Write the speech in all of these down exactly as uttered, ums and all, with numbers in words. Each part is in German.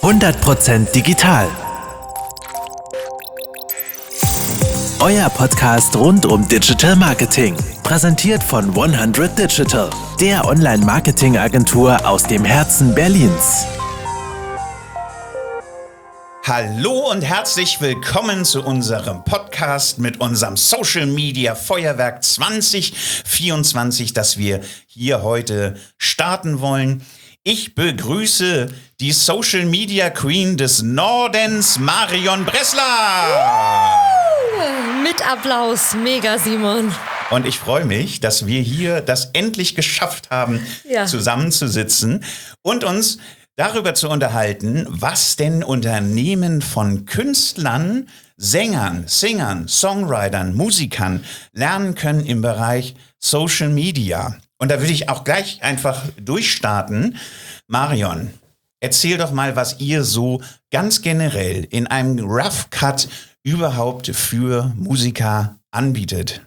hundert Prozent digital. Euer Podcast rund um Digital Marketing. Präsentiert von hundert Digital, der Online-Marketing-Agentur aus dem Herzen Berlins. Hallo und herzlich willkommen zu unserem Podcast mit unserem Social Media Feuerwerk zwanzig vierundzwanzig, das wir hier heute starten wollen. Ich begrüße die Social Media Queen des Nordens, Marion Bressler. Mit Applaus, mega Simon. Und ich freue mich, dass wir hier das endlich geschafft haben, ja. zusammenzusitzen und uns darüber zu unterhalten, was denn Unternehmen von Künstlern, Sängern, Singern, Songwritern, Musikern lernen können im Bereich Social Media. Und da will ich auch gleich einfach durchstarten. Marion, erzähl doch mal, was ihr so ganz generell in einem Rough Cut überhaupt für Musiker anbietet.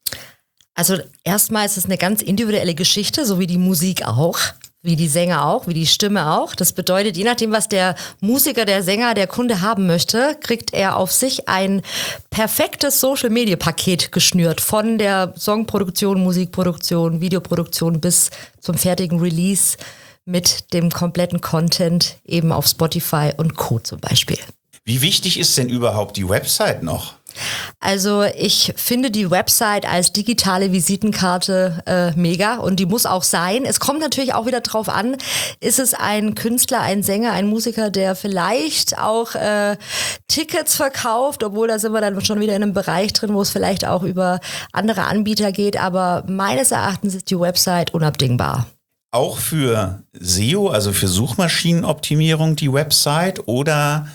Also erstmal ist es eine ganz individuelle Geschichte, so wie die Musik auch. Wie die Sänger auch, wie die Stimme auch. Das bedeutet, je nachdem, was der Musiker, der Sänger, der Kunde haben möchte, kriegt er auf sich ein perfektes Social-Media-Paket geschnürt. Von der Songproduktion, Musikproduktion, Videoproduktion bis zum fertigen Release mit dem kompletten Content eben auf Spotify und Co. zum Beispiel. Wie wichtig ist denn überhaupt die Website noch? Also ich finde die Website als digitale Visitenkarte äh, mega und die muss auch sein. Es kommt natürlich auch wieder drauf an, ist es ein Künstler, ein Sänger, ein Musiker, der vielleicht auch äh, Tickets verkauft, obwohl da sind wir dann schon wieder in einem Bereich drin, wo es vielleicht auch über andere Anbieter geht. Aber meines Erachtens ist die Website unabdingbar. Auch für S E O, also für Suchmaschinenoptimierung, die Website, oder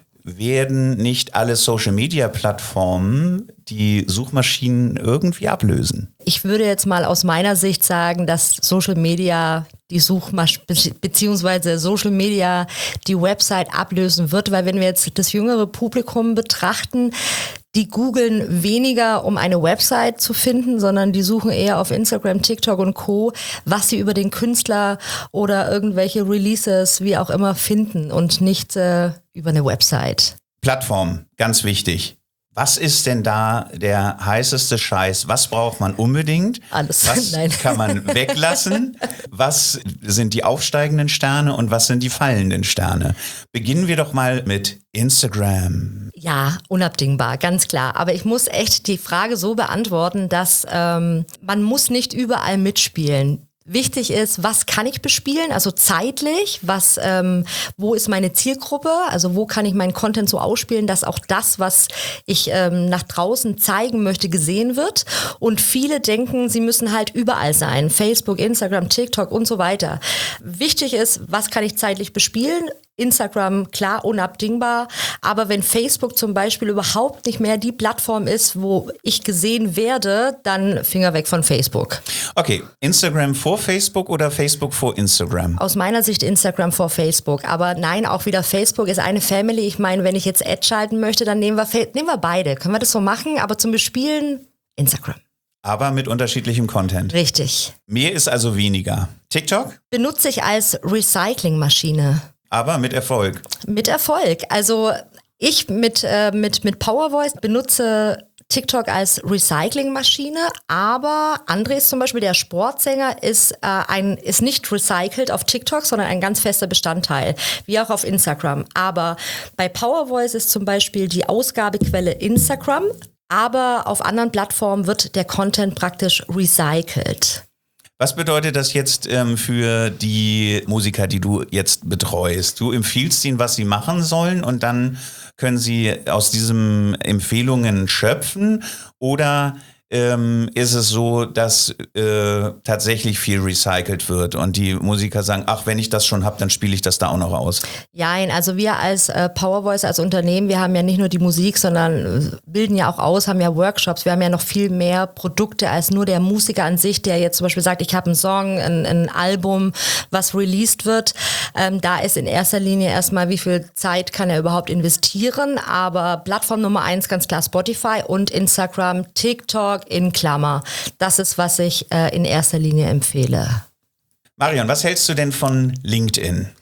werden nicht alle Social-Media-Plattformen die Suchmaschinen irgendwie ablösen? Ich würde jetzt mal aus meiner Sicht sagen, dass Social Media die Suchmaschine beziehungsweise Social Media die Website ablösen wird, weil wenn wir jetzt das jüngere Publikum betrachten, die googeln weniger, um eine Website zu finden, sondern die suchen eher auf Instagram, TikTok und Co., was sie über den Künstler oder irgendwelche Releases, wie auch immer, finden und nicht äh, über eine Website. Plattform, ganz wichtig. Was ist denn da der heißeste Scheiß? Was braucht man unbedingt? Alles. Was Nein. kann man weglassen? Was sind die aufsteigenden Sterne und was sind die fallenden Sterne? Beginnen wir doch mal mit Instagram. Ja, unabdingbar, ganz klar. Aber ich muss echt die Frage so beantworten, dass ähm, man muss nicht überall mitspielen. Wichtig ist, was kann ich bespielen, also zeitlich, was, ähm, wo ist meine Zielgruppe, also wo kann ich meinen Content so ausspielen, dass auch das, was ich ähm, nach draußen zeigen möchte, gesehen wird. Und viele denken, sie müssen halt überall sein, Facebook, Instagram, TikTok und so weiter. Wichtig ist, was kann ich zeitlich bespielen? Instagram, klar, unabdingbar. Aber wenn Facebook zum Beispiel überhaupt nicht mehr die Plattform ist, wo ich gesehen werde, dann Finger weg von Facebook. Okay, Instagram vor Facebook oder Facebook vor Instagram? Aus meiner Sicht Instagram vor Facebook. Aber nein, auch wieder Facebook ist eine Family. Ich meine, wenn ich jetzt Ad schalten möchte, dann nehmen wir, nehmen wir beide. Können wir das so machen? Aber zum Bespielen Instagram. Aber mit unterschiedlichem Content. Richtig. Mehr ist also weniger. TikTok? Benutze ich als Recyclingmaschine. Aber mit Erfolg. Mit Erfolg. Also ich mit, äh, mit, mit PowerVoice benutze TikTok als Recyclingmaschine, aber Andres zum Beispiel, der Sportsänger, ist, äh, ein, ist nicht recycelt auf TikTok, sondern ein ganz fester Bestandteil, wie auch auf Instagram. Aber bei PowerVoice ist zum Beispiel die Ausgabequelle Instagram, aber auf anderen Plattformen wird der Content praktisch recycelt. Was bedeutet das jetzt ähm, für die Musiker, die du jetzt betreust? Du empfiehlst ihnen, was sie machen sollen und dann können sie aus diesen Empfehlungen schöpfen, oder ähm, ist es so, dass äh, tatsächlich viel recycelt wird und die Musiker sagen, ach, wenn ich das schon habe, dann spiele ich das da auch noch aus? Ja, also wir als äh, PowerVoice, als Unternehmen, wir haben ja nicht nur die Musik, sondern äh, bilden ja auch aus, haben ja Workshops, wir haben ja noch viel mehr Produkte als nur der Musiker an sich, der jetzt zum Beispiel sagt, ich habe einen Song, ein, ein Album, was released wird. Ähm, da ist in erster Linie erstmal, wie viel Zeit kann er überhaupt investieren, aber Plattform Nummer eins ganz klar Spotify und Instagram, TikTok in Klammer. Das ist, was ich äh, in erster Linie empfehle. Marion, was hältst du denn von LinkedIn?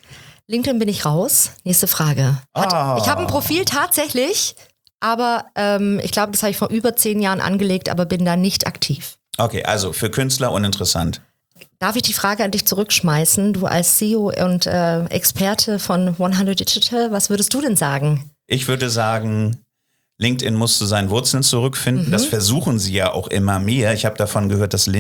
LinkedIn bin ich raus. Nächste Frage. Hat, Ah. Ich habe ein Profil tatsächlich, aber ähm, ich glaube, das habe ich vor über zehn Jahren angelegt, aber bin da nicht aktiv. Okay, also für Künstler uninteressant. Darf ich die Frage an dich zurückschmeißen? Du als C E O und äh, Experte von hundert Digital, was würdest du denn sagen? Ich würde sagen, LinkedIn muss zu seinen Wurzeln zurückfinden. Mhm. Das versuchen sie ja auch immer mehr. Ich habe davon gehört, dass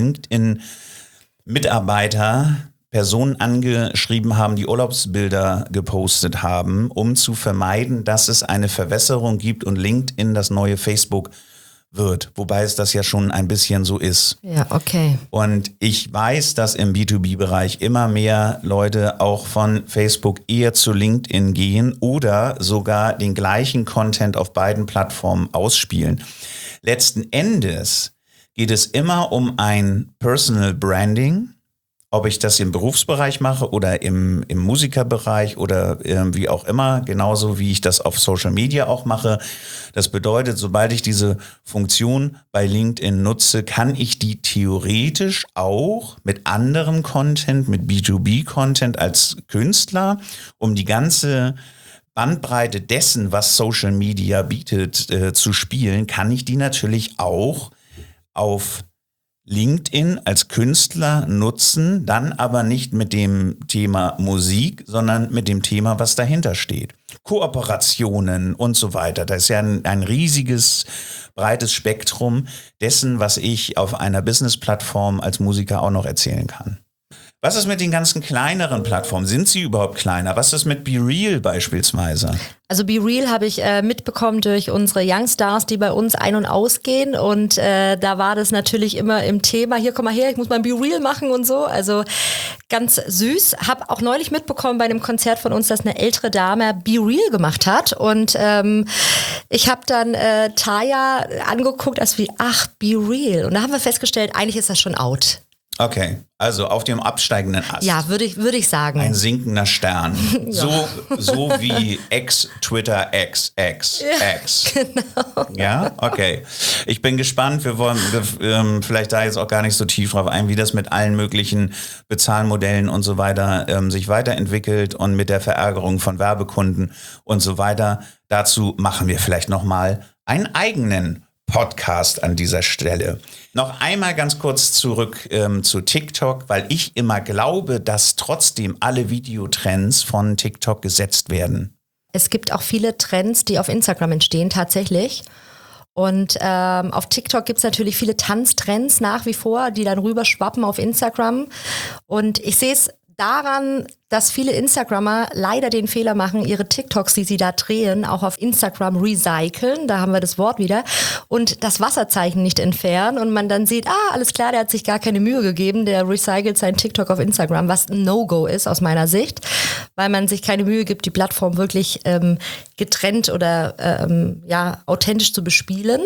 LinkedIn-Mitarbeiter Personen angeschrieben haben, die Urlaubsbilder gepostet haben, um zu vermeiden, dass es eine Verwässerung gibt und LinkedIn das neue Facebook wird. Wobei es das ja schon ein bisschen so ist. Ja, okay. Und ich weiß, dass im B zwei B-Bereich immer mehr Leute auch von Facebook eher zu LinkedIn gehen oder sogar den gleichen Content auf beiden Plattformen ausspielen. Letzten Endes geht es immer um ein Personal Branding. Ob ich das im Berufsbereich mache oder im, im Musikerbereich oder äh, wie auch immer, genauso wie ich das auf Social Media auch mache. Das bedeutet, sobald ich diese Funktion bei LinkedIn nutze, kann ich die theoretisch auch mit anderem Content, mit B zwei B-Content als Künstler, um die ganze Bandbreite dessen, was Social Media bietet, äh, zu spielen, kann ich die natürlich auch auf LinkedIn als Künstler nutzen, dann aber nicht mit dem Thema Musik, sondern mit dem Thema, was dahinter steht. Kooperationen und so weiter. Das ist ja ein, ein riesiges, breites Spektrum dessen, was ich auf einer Business-Plattform als Musiker auch noch erzählen kann. Was ist mit den ganzen kleineren Plattformen? Sind sie überhaupt kleiner? Was ist mit BeReal beispielsweise? Also BeReal habe ich äh, mitbekommen durch unsere Youngstars, die bei uns ein- und ausgehen. Und äh, da war das natürlich immer im Thema, hier komm mal her, ich muss mein BeReal machen und so. Also ganz süß. Habe auch neulich mitbekommen bei einem Konzert von uns, dass eine ältere Dame BeReal gemacht hat. Und ähm, ich habe dann äh, Taya angeguckt, als wie, ach, BeReal. Und da haben wir festgestellt, eigentlich ist das schon out. Okay, also auf dem absteigenden Ast. Ja, würde ich, würde ich sagen. Ein sinkender Stern. Ja. So, so wie X, Twitter, X, X, Ja, X. genau. Ja, okay. Ich bin gespannt. Wir wollen ähm, vielleicht da jetzt auch gar nicht so tief drauf ein, wie das mit allen möglichen Bezahlmodellen und so weiter ähm, sich weiterentwickelt und mit der Verärgerung von Werbekunden und so weiter. Dazu machen wir vielleicht nochmal einen eigenen Podcast an dieser Stelle. Noch einmal ganz kurz zurück ähm, zu TikTok, weil ich immer glaube, dass trotzdem alle Videotrends von TikTok gesetzt werden. Es gibt auch viele Trends, die auf Instagram entstehen, tatsächlich. Und ähm, auf TikTok gibt es natürlich viele Tanztrends nach wie vor, die dann rüberschwappen auf Instagram. Und ich sehe es daran, dass viele Instagrammer leider den Fehler machen, ihre TikToks, die sie da drehen, auch auf Instagram recyceln, da haben wir das Wort wieder, und das Wasserzeichen nicht entfernen und man dann sieht, ah, alles klar, der hat sich gar keine Mühe gegeben, der recycelt sein TikTok auf Instagram, was ein No-Go ist aus meiner Sicht, weil man sich keine Mühe gibt, die Plattform wirklich ähm, getrennt oder ähm, ja authentisch zu bespielen.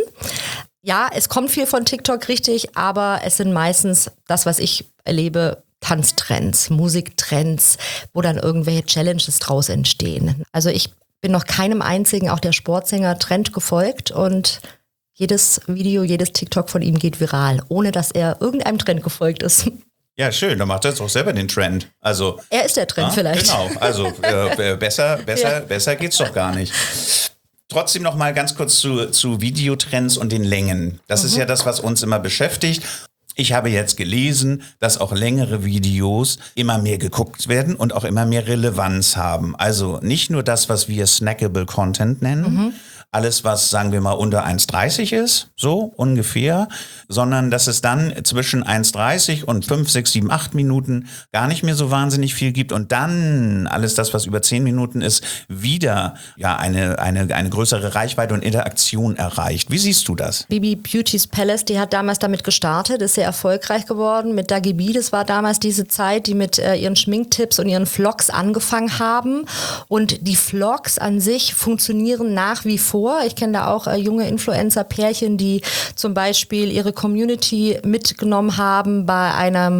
Ja, es kommt viel von TikTok, richtig, aber es sind meistens das, was ich erlebe, Tanztrends, Musiktrends, wo dann irgendwelche Challenges draus entstehen. Also ich bin noch keinem einzigen, auch der Sportsänger, Trend gefolgt und jedes Video, jedes TikTok von ihm geht viral, ohne dass er irgendeinem Trend gefolgt ist. Ja, schön, dann macht er jetzt auch selber den Trend. Also, er ist der Trend ah, vielleicht. Genau, also äh, besser, besser, Ja. besser geht's doch gar nicht. Trotzdem noch mal ganz kurz zu, zu Videotrends und den Längen. Das mhm. ist ja das, was uns immer beschäftigt. Ich habe jetzt gelesen, dass auch längere Videos immer mehr geguckt werden und auch immer mehr Relevanz haben. Also nicht nur das, was wir Snackable Content nennen, mhm. alles, was, sagen wir mal, unter eins dreißig ist, so ungefähr, sondern dass es dann zwischen eins dreißig und fünf, sechs, sieben, acht Minuten gar nicht mehr so wahnsinnig viel gibt und dann alles das, was über zehn Minuten ist, wieder ja eine, eine, eine größere Reichweite und Interaktion erreicht. Wie siehst du das? Bibi Beauty's Palace, die hat damals damit gestartet, ist sehr erfolgreich geworden. Mit Dagi B, das war damals diese Zeit, die mit äh, ihren Schminktipps und ihren Vlogs angefangen haben. Und die Vlogs an sich funktionieren nach wie vor. Ich kenne da auch äh, junge Influencer-Pärchen, die zum Beispiel ihre Community mitgenommen haben bei einem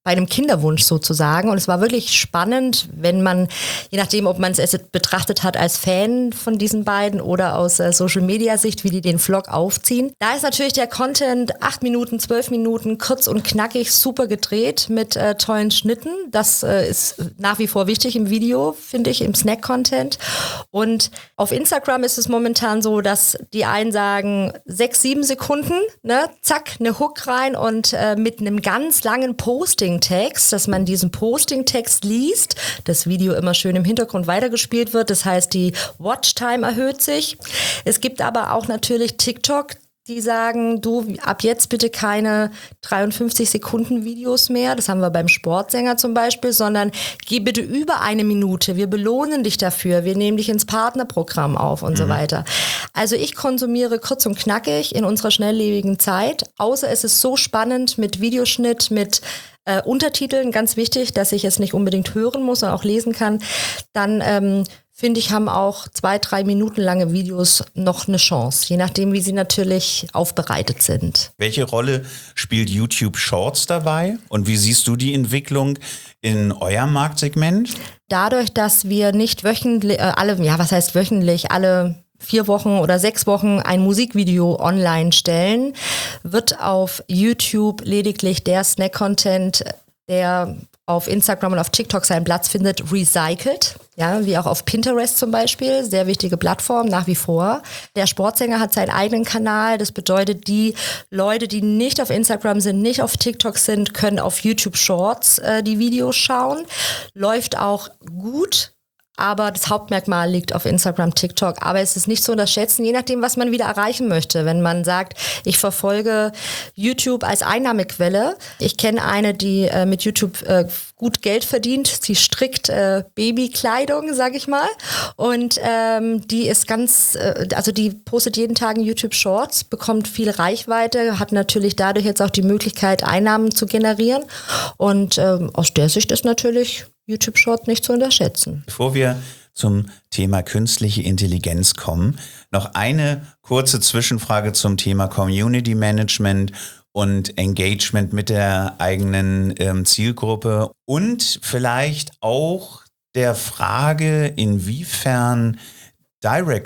bei einem Kinderwunsch sozusagen. Und es war wirklich spannend, wenn man, je nachdem, ob man es betrachtet hat als Fan von diesen beiden oder aus äh, Social-Media-Sicht, wie die den Vlog aufziehen. Da ist natürlich der Content acht Minuten, zwölf Minuten, kurz und knackig, super gedreht mit äh, tollen Schnitten. Das äh, ist nach wie vor wichtig im Video, finde ich, im Snack-Content. Und auf Instagram ist es momentan so, dass die einen sagen, sechs, sieben Sekunden, ne, zack, eine Hook rein und äh, mit einem ganz langen Posting Text, dass man diesen Posting-Text liest, das Video immer schön im Hintergrund weitergespielt wird. Das heißt, die Watchtime erhöht sich. Es gibt aber auch natürlich TikTok, die sagen, du, ab jetzt bitte keine dreiundfünfzig Sekunden Videos mehr, das haben wir beim Sportsänger zum Beispiel, sondern geh bitte über eine Minute, wir belohnen dich dafür, wir nehmen dich ins Partnerprogramm auf und mhm. so weiter. Also ich konsumiere kurz und knackig in unserer schnelllebigen Zeit, außer es ist so spannend mit Videoschnitt, mit Äh, Untertiteln, ganz wichtig, dass ich es nicht unbedingt hören muss, sondern auch lesen kann, dann ähm, finde ich, haben auch zwei, drei Minuten lange Videos noch eine Chance, je nachdem, wie sie natürlich aufbereitet sind. Welche Rolle spielt YouTube Shorts dabei und wie siehst du die Entwicklung in eurem Marktsegment? Dadurch, dass wir nicht wöchentlich, äh, alle, ja, was heißt wöchentlich, alle vier Wochen oder sechs Wochen ein Musikvideo online stellen, wird auf YouTube lediglich der Snack-Content, der auf Instagram und auf TikTok seinen Platz findet, recycelt. Ja, wie auch auf Pinterest zum Beispiel, sehr wichtige Plattform nach wie vor. Der Sportsänger hat seinen eigenen Kanal, das bedeutet, die Leute, die nicht auf Instagram sind, nicht auf TikTok sind, können auf YouTube Shorts äh, die Videos schauen. Läuft auch gut. Aber das Hauptmerkmal liegt auf Instagram, TikTok. Aber es ist nicht zu unterschätzen, je nachdem, was man wieder erreichen möchte. Wenn man sagt, ich verfolge YouTube als Einnahmequelle. Ich kenne eine, die äh, mit YouTube äh, gut Geld verdient. Sie strickt äh, Babykleidung, sag ich mal. Und ähm, die ist ganz, äh, also die postet jeden Tag in YouTube Shorts, bekommt viel Reichweite, hat natürlich dadurch jetzt auch die Möglichkeit, Einnahmen zu generieren. Und ähm, aus der Sicht ist natürlich YouTube Short nicht zu unterschätzen. Bevor wir zum Thema künstliche Intelligenz kommen, noch eine kurze Zwischenfrage zum Thema Community Management und Engagement mit der eigenen ähm, Zielgruppe und vielleicht auch der Frage, inwiefern Direct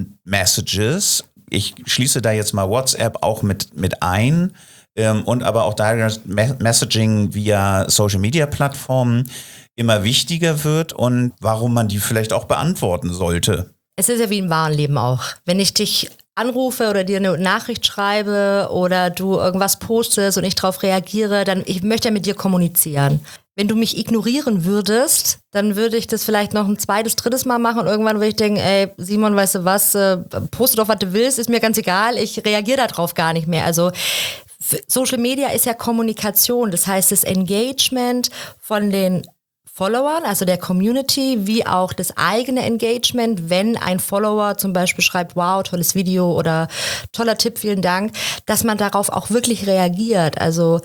Messages, ich schließe da jetzt mal WhatsApp auch mit, mit ein, ähm, und aber auch Direct Messaging via Social Media Plattformen immer wichtiger wird und warum man die vielleicht auch beantworten sollte. Es ist ja wie im wahren Leben auch. Wenn ich dich anrufe oder dir eine Nachricht schreibe oder du irgendwas postest und ich darauf reagiere, dann ich möchte ja mit dir kommunizieren. Wenn du mich ignorieren würdest, dann würde ich das vielleicht noch ein zweites, drittes Mal machen und irgendwann würde ich denken, ey Simon, weißt du was, äh, poste doch, was du willst, ist mir ganz egal, ich reagiere darauf gar nicht mehr. Also Social Media ist ja Kommunikation, das heißt das Engagement von den Followern, also der Community, wie auch das eigene Engagement, wenn ein Follower zum Beispiel schreibt, wow, tolles Video oder toller Tipp, vielen Dank, dass man darauf auch wirklich reagiert. Also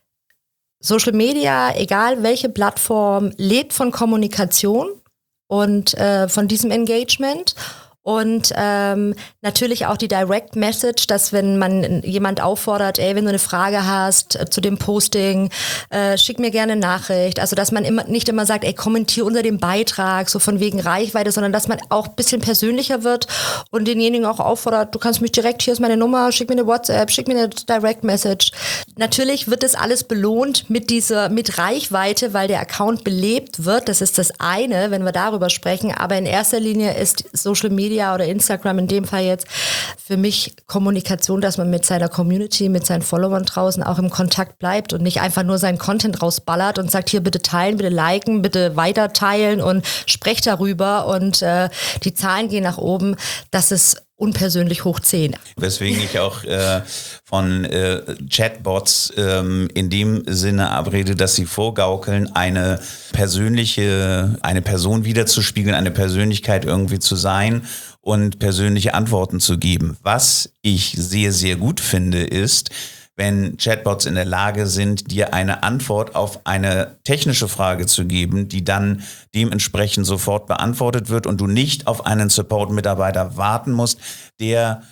Social Media, egal welche Plattform, lebt von Kommunikation und äh, von diesem Engagement. Und ähm, natürlich auch die Direct Message, dass wenn man jemand auffordert, ey, wenn du eine Frage hast äh, zu dem Posting, äh, schick mir gerne eine Nachricht. Also dass man immer nicht immer sagt, ey, kommentier unter dem Beitrag, so von wegen Reichweite, sondern dass man auch ein bisschen persönlicher wird und denjenigen auch auffordert, du kannst mich direkt, hier ist meine Nummer, schick mir eine WhatsApp, schick mir eine Direct Message. Natürlich wird das alles belohnt mit dieser, mit Reichweite, weil der Account belebt wird. Das ist das eine, wenn wir darüber sprechen. Aber in erster Linie ist Social Media oder Instagram in dem Fall jetzt für mich Kommunikation, dass man mit seiner Community, mit seinen Followern draußen auch im Kontakt bleibt und nicht einfach nur seinen Content rausballert und sagt, hier bitte teilen, bitte liken, bitte weiter teilen und sprecht darüber und äh, die Zahlen gehen nach oben. Das ist unpersönlich hoch zehn. Weswegen ich auch äh, von äh, Chatbots ähm, in dem Sinne abrede, dass sie vorgaukeln, eine persönliche, eine Person wiederzuspiegeln, eine Persönlichkeit irgendwie zu sein und persönliche Antworten zu geben. Was ich sehr, sehr gut finde, ist, wenn Chatbots in der Lage sind, dir eine Antwort auf eine technische Frage zu geben, die dann dementsprechend sofort beantwortet wird und du nicht auf einen Support-Mitarbeiter warten musst, der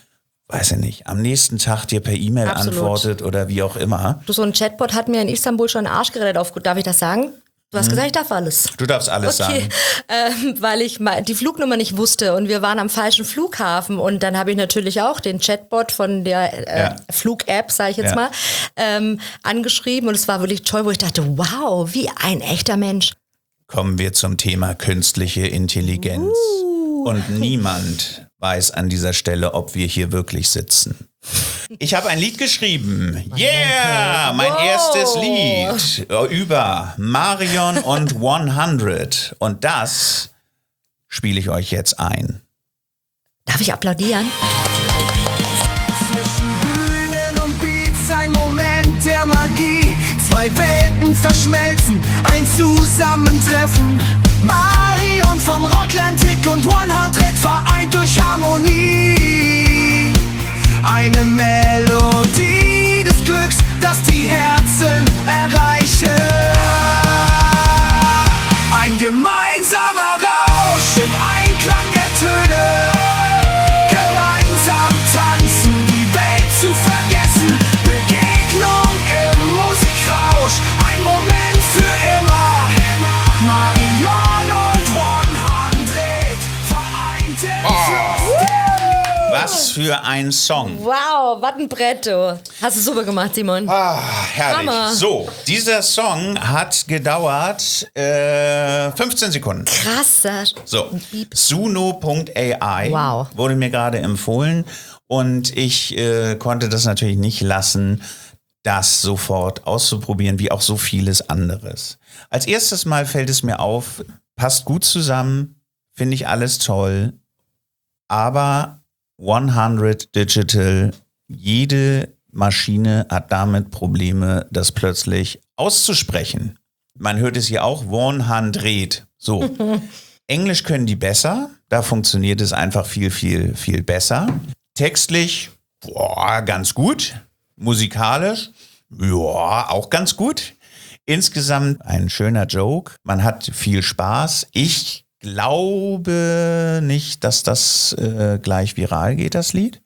weiß ich nicht, am nächsten Tag dir per E-Mail antwortet oder wie auch immer. Du, so ein Chatbot hat mir in Istanbul schon den Arsch gerettet. Auf, darf ich das sagen? Du hast hm. gesagt, ich darf alles. Du darfst alles okay. sagen. Ähm, weil ich mal die Flugnummer nicht wusste und wir waren am falschen Flughafen und dann habe ich natürlich auch den Chatbot von der äh, ja. Flug-App, sage ich jetzt ja. mal, ähm, angeschrieben und es war wirklich toll, wo ich dachte, wow, wie ein echter Mensch. Kommen wir zum Thema künstliche Intelligenz. Uh. Und niemand weiß an dieser Stelle, ob wir hier wirklich sitzen. Ich habe ein Lied geschrieben. Yeah! Mein wow. erstes Lied über Marion und hundert. Und das spiele ich euch jetzt ein. Darf ich applaudieren? Zwischen Bühnen und Beats ein Moment der Magie. Zwei Welten verschmelzen, ein Zusammentreffen. Marion vom Rocklantic und hundert vereint durch Harmonie. Eine Melodie des Glücks, das die Herzen erreiche. Ein gemeinsamer Rausch im Einklang der Töne. Gemeinsam tanzen, die Welt zu vergessen. Begegnung im Musikrausch, ein Moment für immer. Marion und hundert vereint im Fluss. Was für ein Song. Wow, was ein Brett, du. Hast du super gemacht, Simon. Ah, herrlich. Hammer. So, dieser Song hat gedauert äh, fünfzehn Sekunden. Krass. So, Suno Punkt A I wow. wurde mir gerade empfohlen und ich äh, konnte das natürlich nicht lassen, das sofort auszuprobieren, wie auch so vieles anderes. Als erstes Mal fällt es mir auf, passt gut zusammen, finde ich alles toll, aber hundert Digital, jede Maschine hat damit Probleme, das plötzlich auszusprechen. Man hört es hier auch, hundert. So. Englisch können die besser, da funktioniert es einfach viel, viel, viel besser. Textlich, boah, ganz gut. Musikalisch, ja, auch ganz gut. Insgesamt ein schöner Joke. Man hat viel Spaß. Ich glaube nicht, dass das äh, gleich viral geht, das Lied.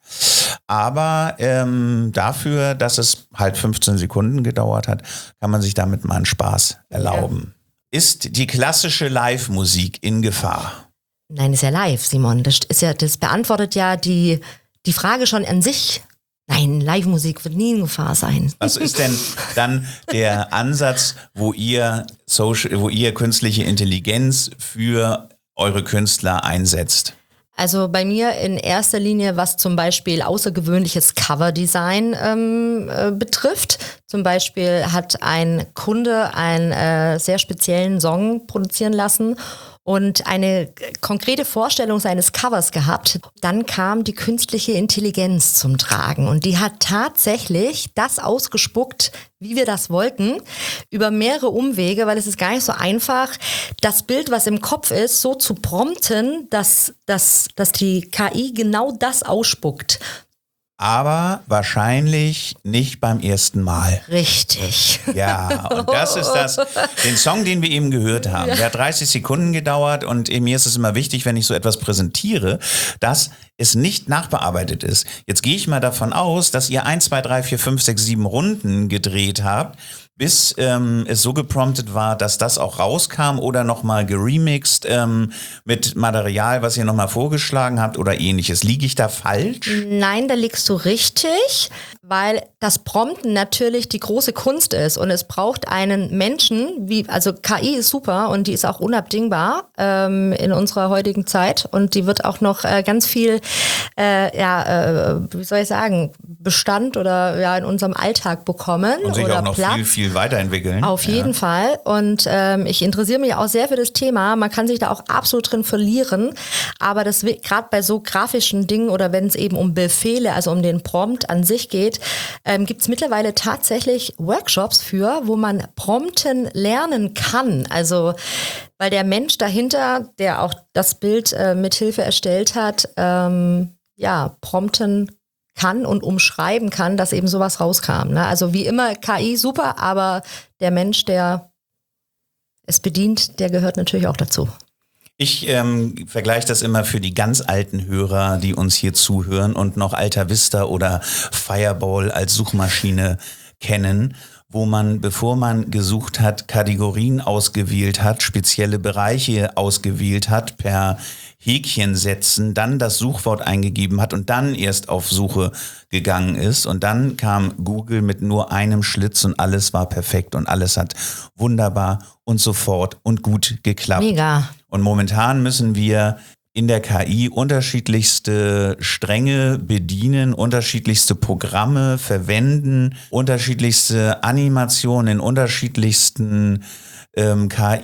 Aber ähm, dafür, dass es halt fünfzehn Sekunden gedauert hat, kann man sich damit mal einen Spaß erlauben. Ja. Ist die klassische Live-Musik in Gefahr? Nein, ist ja live, Simon. Das ist ja, das beantwortet ja die, die Frage schon an sich. Nein, Live-Musik wird nie in Gefahr sein. Was ist denn dann der Ansatz, wo ihr Social, wo ihr künstliche Intelligenz für eure Künstler einsetzt? Also bei mir in erster Linie, was zum Beispiel außergewöhnliches Coverdesign ähm, äh, betrifft. Zum Beispiel hat ein Kunde einen äh, sehr speziellen Song produzieren lassen und eine konkrete Vorstellung seines Covers gehabt. Dann kam die künstliche Intelligenz zum Tragen und die hat tatsächlich das ausgespuckt, wie wir das wollten, über mehrere Umwege, weil es ist gar nicht so einfach, das Bild, was im Kopf ist, so zu prompten, dass, dass, dass die K I genau das ausspuckt. Aber wahrscheinlich nicht beim ersten Mal. Richtig. Ja, und das ist das, den Song, den wir eben gehört haben. Der hat dreißig Sekunden gedauert und mir ist es immer wichtig, wenn ich so etwas präsentiere, dass es nicht nachbearbeitet ist. Jetzt gehe ich mal davon aus, dass ihr eins, zwei, drei, vier, fünf, sechs, sieben Runden gedreht habt, bis ähm, es so gepromptet war, dass das auch rauskam oder nochmal geremixed ähm, mit Material, was ihr nochmal vorgeschlagen habt oder ähnliches. Liege ich da falsch? Nein, da liegst du richtig, weil das Prompten natürlich die große Kunst ist und es braucht einen Menschen, wie also K I ist super und die ist auch unabdingbar ähm, in unserer heutigen Zeit und die wird auch noch äh, ganz viel, äh, ja, äh, wie soll ich sagen, Bestand oder ja in unserem Alltag bekommen und sich oder auch noch Platz. viel, viel weiterentwickeln. Auf jeden ja. Fall und ähm, ich interessiere mich auch sehr für das Thema. Man kann sich da auch absolut drin verlieren, aber das gerade bei so grafischen Dingen oder wenn es eben um Befehle, also um den Prompt an sich geht, ähm, gibt es mittlerweile tatsächlich Workshops für, wo man Prompten lernen kann. Also weil der Mensch dahinter, der auch das Bild äh, mithilfe erstellt hat, ähm, ja, prompten kann und umschreiben kann, dass eben sowas rauskam. Ne? Also wie immer K I super, aber der Mensch, der es bedient, der gehört natürlich auch dazu. Ich ähm, vergleiche das immer für die ganz alten Hörer, die uns hier zuhören und noch Alta Vista oder Fireball als Suchmaschine kennen, wo man, bevor man gesucht hat, Kategorien ausgewählt hat, spezielle Bereiche ausgewählt hat, per Häkchen setzen, dann das Suchwort eingegeben hat und dann erst auf Suche gegangen ist. Und dann kam Google mit nur einem Schlitz und alles war perfekt und alles hat wunderbar und sofort und gut geklappt. Mega. Und momentan müssen wir in der K I unterschiedlichste Stränge bedienen, unterschiedlichste Programme verwenden, unterschiedlichste Animationen in unterschiedlichsten ähm, K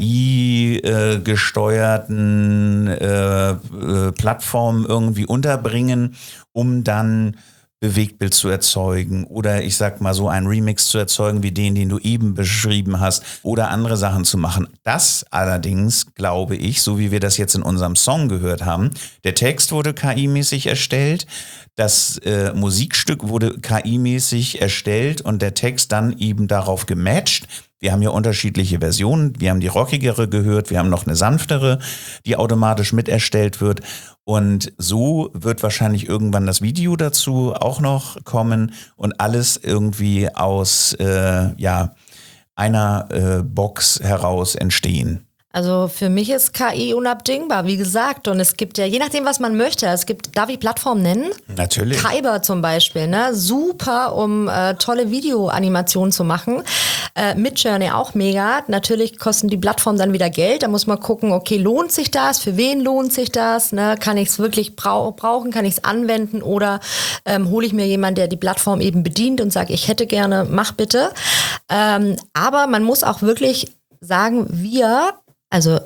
I-gesteuerten äh, äh, Plattformen irgendwie unterbringen, um dann Bewegtbild zu erzeugen oder ich sag mal so einen Remix zu erzeugen wie den, den du eben beschrieben hast oder andere Sachen zu machen. Das allerdings, glaube ich, so wie wir das jetzt in unserem Song gehört haben, der Text wurde K I-mäßig erstellt, das äh, Musikstück wurde K I-mäßig erstellt und der Text dann eben darauf gematcht. Wir haben ja unterschiedliche Versionen. Wir haben die rockigere gehört, wir haben noch eine sanftere, die automatisch mit erstellt wird. Und so wird wahrscheinlich irgendwann das Video dazu auch noch kommen und alles irgendwie aus äh, ja, einer äh, Box heraus entstehen. Also für mich ist K I unabdingbar, wie gesagt. Und es gibt ja, je nachdem, was man möchte, es gibt, darf ich Plattformen nennen? Natürlich. Kyber zum Beispiel, ne? Super, um äh, tolle Videoanimationen zu machen. Äh, Midjourney auch mega. Natürlich kosten die Plattformen dann wieder Geld. Da muss man gucken, okay, lohnt sich das? Für wen lohnt sich das? Ne? Kann ich es wirklich brau- brauchen? Kann ich es anwenden? Oder ähm, hole ich mir jemanden, der die Plattform eben bedient und sage, ich hätte gerne, mach bitte. Ähm, aber man muss auch wirklich sagen, wir... Also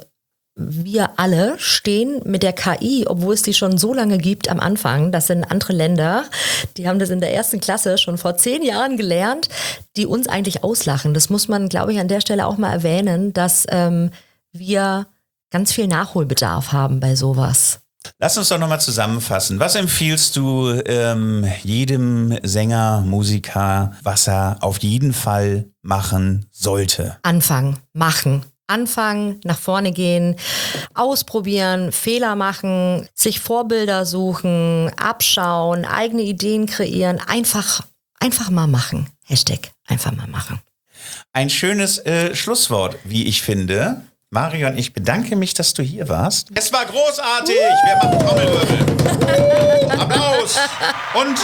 wir alle stehen mit der K I, obwohl es die schon so lange gibt am Anfang. Das sind andere Länder, die haben das in der ersten Klasse schon vor zehn Jahren gelernt, die uns eigentlich auslachen. Das muss man, glaube ich, an der Stelle auch mal erwähnen, dass ähm, wir ganz viel Nachholbedarf haben bei sowas. Lass uns doch nochmal zusammenfassen. Was empfiehlst du ähm, jedem Sänger, Musiker, was er auf jeden Fall machen sollte? Anfangen, machen. Anfangen, nach vorne gehen, ausprobieren, Fehler machen, sich Vorbilder suchen, abschauen, eigene Ideen kreieren, einfach, einfach mal machen. Hashtag einfach mal machen. Ein schönes äh, Schlusswort, wie ich finde. Marion, ich bedanke mich, dass du hier warst. Es war großartig. Uh! Wir machen Trommelwirbel. Applaus. Und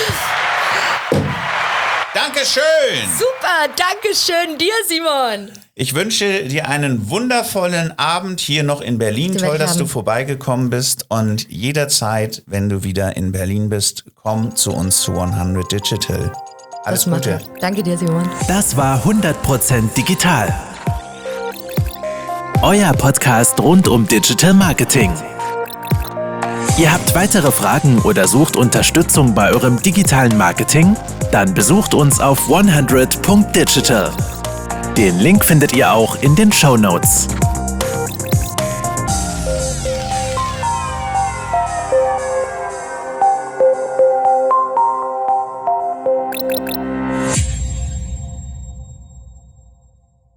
Dankeschön. Super, Dankeschön dir, Simon. Ich wünsche dir einen wundervollen Abend hier noch in Berlin. Toll, dass du vorbeigekommen bist. Und jederzeit, wenn du wieder in Berlin bist, komm zu uns zu hundert Digital. Alles Gute. Danke dir, Simon. Das war hundert Prozent digital. Euer Podcast rund um Digital Marketing. Ihr habt weitere Fragen oder sucht Unterstützung bei eurem digitalen Marketing? Dann besucht uns auf hundert Punkt digital. Den Link findet ihr auch in den Shownotes.